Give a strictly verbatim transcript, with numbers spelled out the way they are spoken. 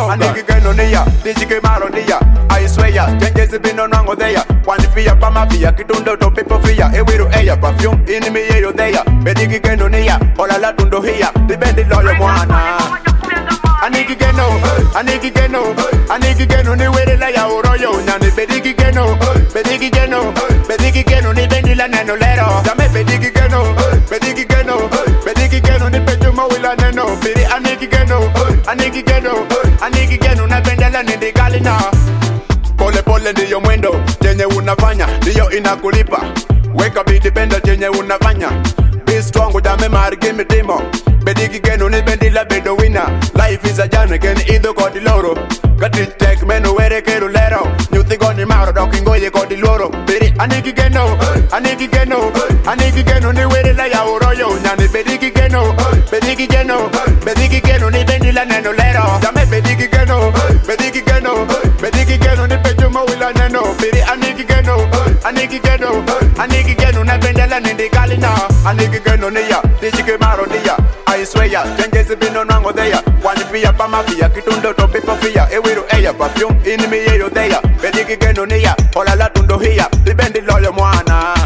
Aniki geno niya, dijike maro niya. I swear ya, changes bino nango deya. One fear pa mafia, kitundo to people fear. Ewiru eya, perfume in me yeyo deya. Bediki geno niya, hola la tundo hiya. Dibendi loyo mwana. Aniki geno, aniki geno, aniki geno ni wele la ya oroyo. Nani bediki geno, bediki geno, bediki geno ni bendi la neno lero. Dame bediki geno, bediki geno, bediki geno ni pechumo wila neno. Biri aniki geno, aniki geno, aniki geno na bendela ni digali na. Pole pole ndiyo mwendo, chenye unafanya, ndiyo inakulipa. Weka bidi penda chenye unafanya. Be strong with a memory, give me demo. Bediki geno ni bendi la bedo winner. Life is a journey, can either go di loro. Got it take meno were kero lero. Nyuthi goni maro doki ngoye go di loro. Bidi aniki geno, aniki geno, aniki geno ni were la ya oroyo. Nyani bediki geno, bediki geno, bediki geno ni bendi la neno lero. Dame bediki geno, bediki geno, bediki geno ni pechumo wila neno. Bidi aniki geno, aniki geno, aniki geno na bendela ni digali na. Aniki geno niya, dijike maro niya. I swear ya, changes bino nango deya. One fear pa mafia, kitundo to people fear. Ewiru eya, perfume in me yeyo deya. Bediki geno niya, hola la tundo hiya. Dibendi loyo mwana.